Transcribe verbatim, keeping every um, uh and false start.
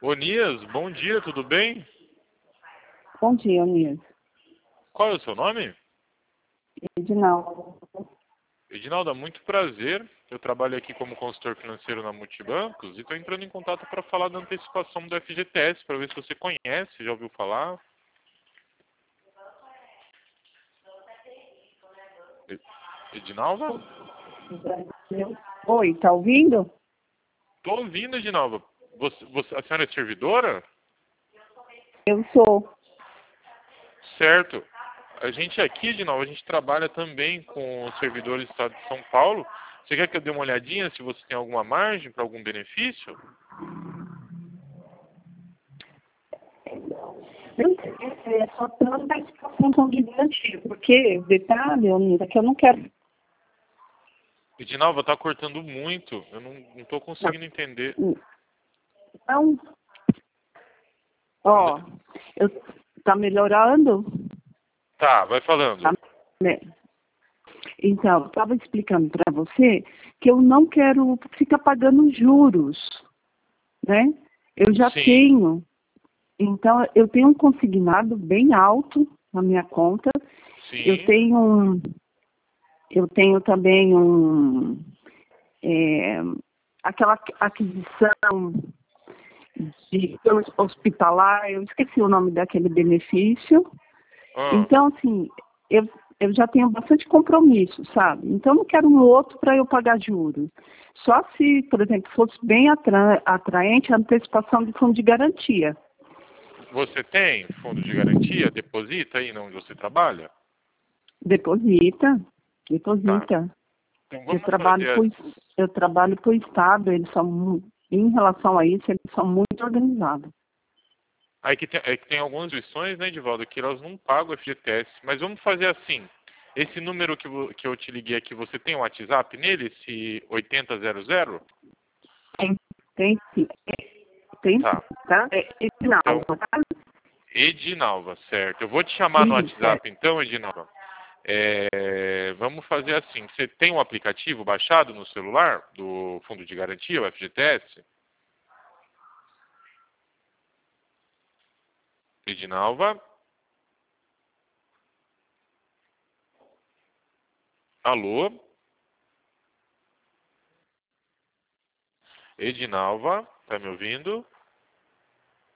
Onias, bom dia, tudo bem? Bom dia, Onias. Qual é o seu nome? Edinaldo. Edinaldo, muito prazer. Eu trabalho aqui como consultor financeiro na Multibancos e estou entrando em contato para falar da antecipação do F G T S, para ver se você conhece, já ouviu falar. Edinalva? Oi, tá ouvindo? Estou ouvindo, Edinalva. Você, você, a senhora é servidora? Eu sou. Certo. A gente aqui, Edinalva, a gente trabalha também com os servidores do Estado de São Paulo. Você quer que eu dê uma olhadinha se você tem alguma margem para algum benefício? Não sei, é só pela participação de garantia, porque, detalhe, Onias, é que eu não quero... Edinalva, está cortando muito. Eu não estou conseguindo entender. Não. Ó, eu, tá melhorando? Tá, vai falando. Tá, né? Então, eu estava explicando para você que eu não quero ficar pagando juros, né? Eu já Sim. tenho, então, eu tenho um consignado bem alto na minha conta. Sim. Eu tenho um, eu tenho também um, é, aquela aquisição de hospitalar, eu esqueci o nome daquele benefício. Ah, Então, assim, eu, eu já tenho bastante compromisso, sabe? Então, eu não quero um outro para eu pagar juros. Só se, por exemplo, fosse bem atra atraente a antecipação de fundo de garantia. você tem fundo de garantia? Deposita aí onde você trabalha? Deposita, Tá. deposita. Então Eu vamos trabalho fazer por, assim. eu trabalho por Estado, eles são, mu- em relação a isso, eles são muito organizados. Aí que tem, é que tem algumas instituições, né, Edivaldo, que elas não pagam F G T S. Mas vamos fazer assim. Esse número que, vo- que eu te liguei aqui, você tem um WhatsApp nele? Esse oitenta zero zero? Tem, tem sim, tem Tá. sim, tá? É, é final, Então, tá? Edinalva, certo. Eu vou te chamar no Isso, é. WhatsApp então, Edinalva. É, vamos fazer assim. Você tem um aplicativo baixado no celular do Fundo de Garantia, o F G T S? Edinalva? Alô? Edinalva? Tá me ouvindo?